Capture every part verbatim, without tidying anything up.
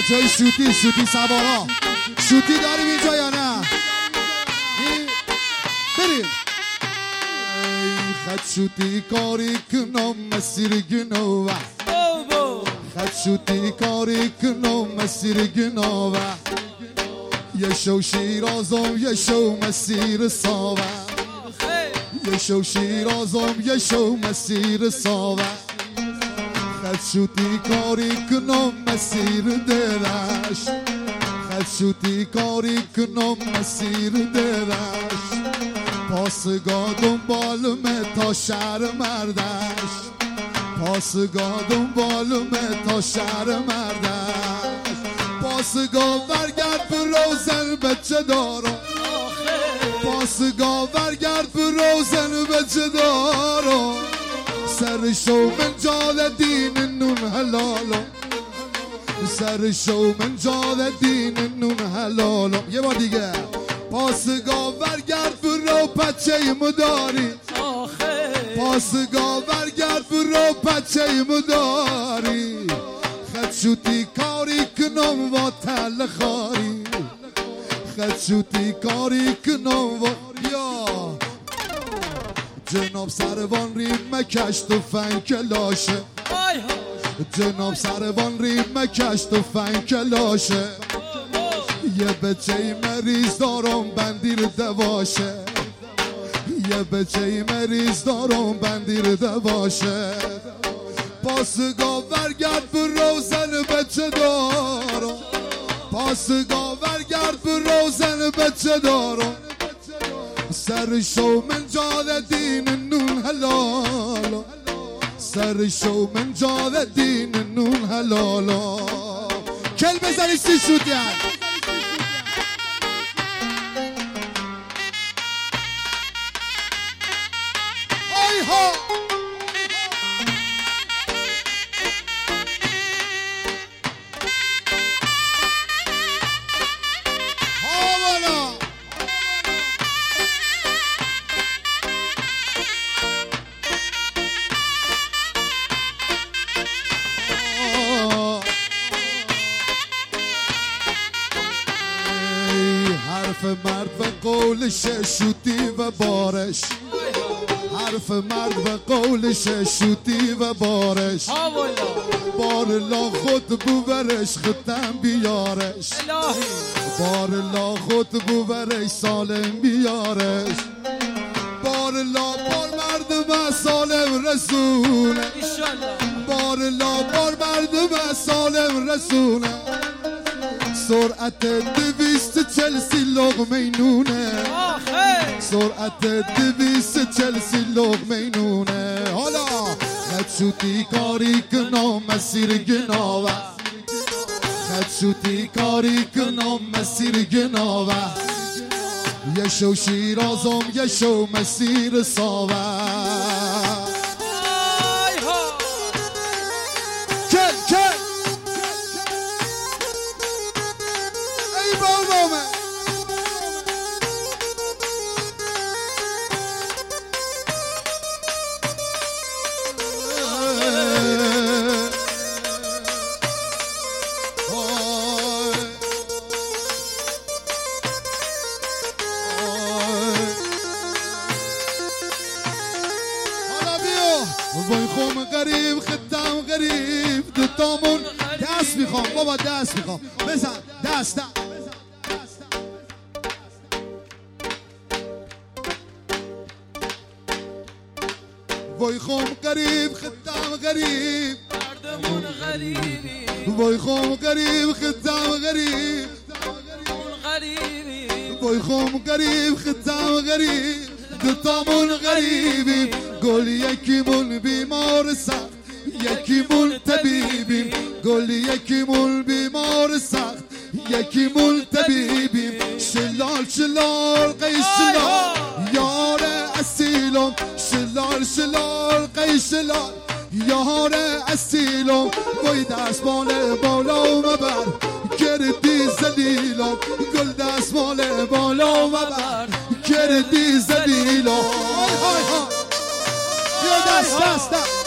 بچه های شوتی شوتی سوارا شوتی داریم اینجا یا نه؟ بریم. ای خد شوتی کاری کنم مسیر گناوه، خد شوتی کاری کنم مسیر گناوه، یه شو شیرازم یه شو مسیر ساوه، یه شو شیرازم یه شو مسیر ساوه، خد شوتی کاری کنم مسیر دلش، خد شوتی کاری کنم مسیر دلش، پاسگاه دنبالمه تا شهر مردش، پاسگاه دنبالمه تا شهر مردش، پاسگاه برگرد به روزن بچه دارم، پاسگاه برگرد به روزن بچه دارم، سر شو من جال دین نون حلالم، سر شو من جال دین نون حلالم. یه بار دیگه پاسگاه برگرد برو پچه مداری، پاسگاه برگرد برو پچه مداری، خد شوتی کاری کنم و تل خاری، خد شوتی کاری کنم و یا جناب سروان ریم مکش تو فن کلاشه، جناب سروان ریم مکش تو فن کلاشه، یه بچه مریض دارم بندیر دواشه، یه بچه مریض دارم بندیر دواشه، پاسگاه برگرد به روزن بچه دارم، پاسگاه برگرد به روزن بچه دارم، سر شو من جال دین نون حلالا، سر شو من جال دین نون حلالا. کل بزنی سی شوتین ای ها مرد و قولش شوتی و بارش، حرف مرد و قولش شوتی و بارش، بارلا خود بوبرش ختم بیارش، بارلا خود بوبرش سالم بیارش، بارلا بار مرد و سالم رسونه، بارلا بار مرد و سالم رسونه، سرعت دویست چلسی لقمه نونه، سرعت دویست چلسی لقمه نونه. حالا خد شوتی کاری کنم مسیر گناوه، خد شوتی کاری کنم مسیر گناوه، یه شو شیرازم یه شو مسیر ساوه. کل کل وای خوم غریب خدام غریب دوتامون دست میخوام بابا دست میخوام بزن دست دست وای خوم غریب خدام غریب مردمون غریبی، وای خوم غریب خدام غریب وای خوم غریب خدام غریب دوتامون غریبیم، گل یکیمون بیمار سخت یکیمون طبیبیم، گل یکیمون بیمار سخت یکیمون طبیبیم، شلال شلال قیش شلال یار اصیلم، شلال شلال قیش شلال یار اصیلم، وای دستمال بالا و بر گردی زلیلم، گل دستمال بالا و بر گردی زلیلم. های های های بیا دست دست دست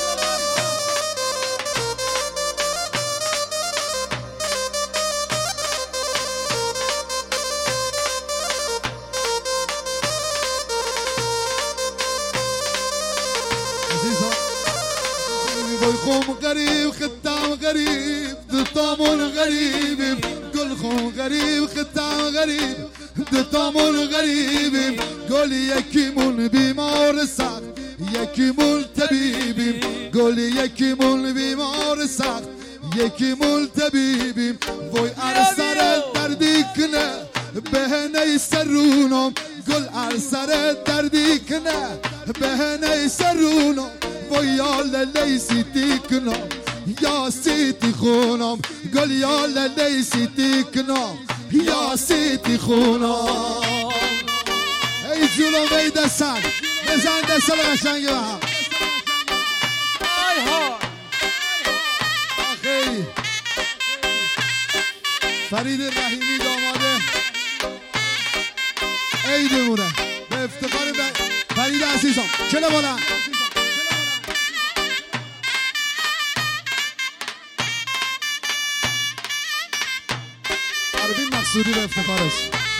عزیزان وای خم غریب خطم غریب دتامون غریبیم گل خم غریب خطم غریب دتامون غریبیم گل یکیمون بیمار سخت یکیمون طبیبیم گل یکیمون بیمار سخت یکیمون طبیبیم وای ارسر دردی کنه بهنه سرونم گل ارسر دردی کنه بهنه سرونم وای یا للی سیتی کنم یا سیتی خونم گل یا للی سیتی کنم یا سیتی خونم ای جلو ای دستن بزن دستن قشنگی به هم آخی فرید رحیمی داماده عیدمونه به افتخار فرید عزیزم چله بلند عربین مقصودی به افتخارش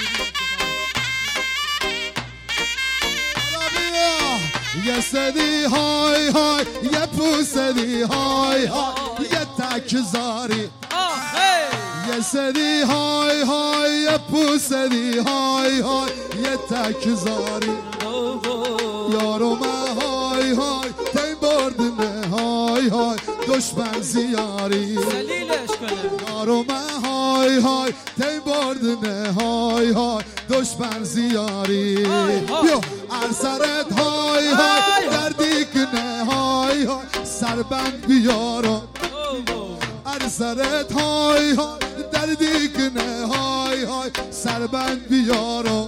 یه سدی های های یه پوسدی های های یه تکزاری یه سدی های های یه پوسدی های های یه تکزاری یارو من های های تیم بردنه های های دشمن زیاری یارو من های های تیم بردنه های های دشمن زیاری بیا ارسرت های های دردی کنه های های سربند بیارم ارسرت های های دردی کنه های های سربند بیارم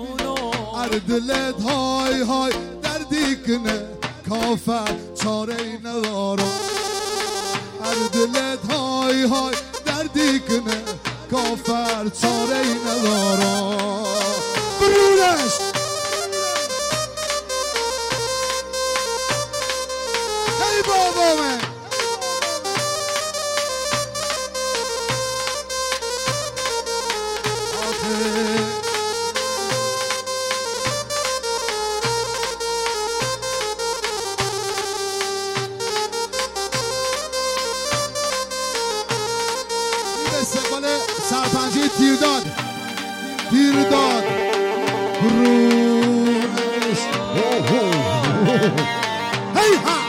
اردلت های های دردی کنه کافر چاره ندارم اردلت های های دردی کنه کافر چاره ندارم برونش ای بابا من استقبال سرپنجه تیرداد تیرداد برونش هی ها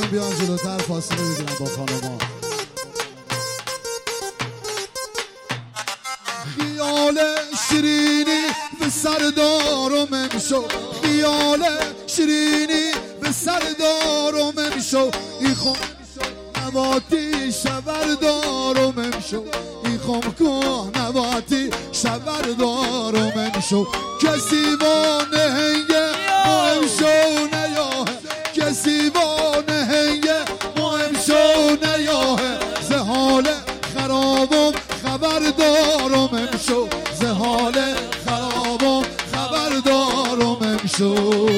بیان جلوتر فاصله بگیرن با خانما. خیال شیرینی به سردارم امشو، خیال شیرینی به سردارم امشو، ایخم نواتی شبردارم امشو، ایخم که نواتی شبردارم امشو. کسی وانه هنگه مهم شو نیاه، کسی وانه هنگه مهم شو نیاه. زهال خرابم خبردارم امشو، زهال خرابم خبردارم امشو.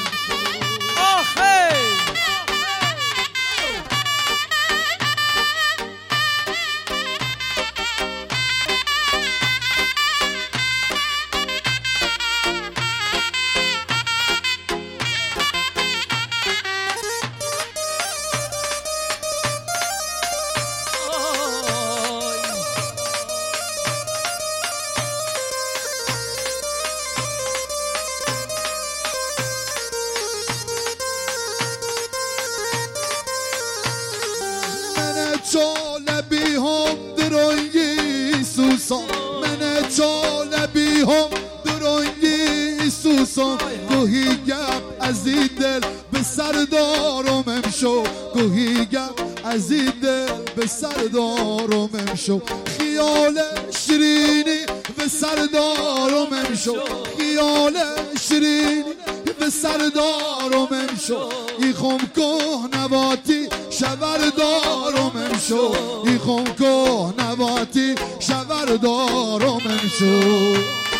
چالبی هم درنگی سوسان، من چالبی هم درنگی سوسان. گوهی گپ از این دل به سردارم امشو، گوهی گپ از این دل به سردارم امشو. خیال شیرینی به سردارم امشو، خیال شیرینی به سردارم امشو. ایخم که نواتی شبردارم امشو، ایخم که نواتی شبردارم امشو.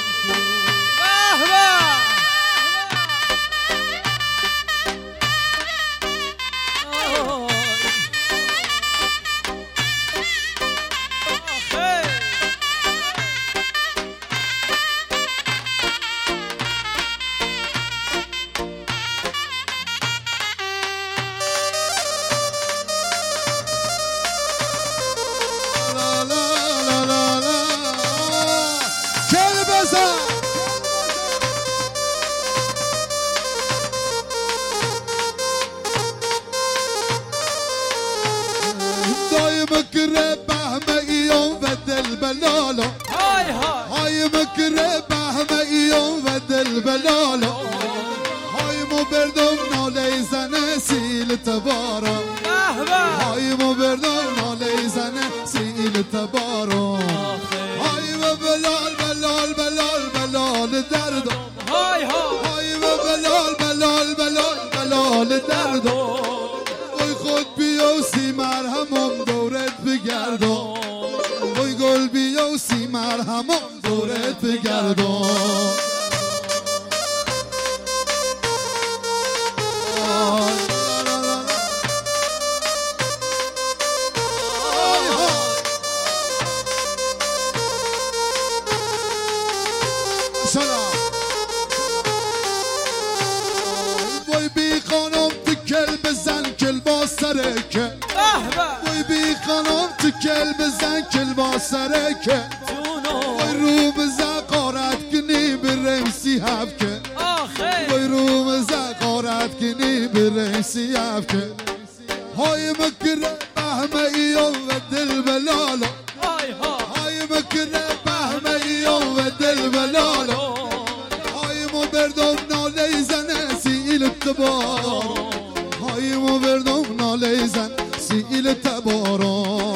مكره بهمه ایام و دل بلالا، های های مكره بهمه ایام و دل بلالا. های مو بردم ناله زنه سیل تبارا، های مو بردم ناله زنه سیل تبارا. های و بلال بلال بلال بلال دردم، های های و بلال بلال بلال بلال دردم. وای خود بیا سی مرهمم دورت بگردم، وای گل بیا سی مرهمم دورت بگردم. وای بی خانم تکل بزن کل با سرکه، وای بی خانم تکل بزن کل با سرکه. وای رو به زقارت کنی برم سی هفکه، وای رو به زقارت کنی برم سی هفکه. های مکره بهمه ایام و دل بلالا، های مکره بهمه ایام و دل بلالا. های مو بردم ناله زنه سیل تبارا، های مو بردم ناله زن سیل تبارا.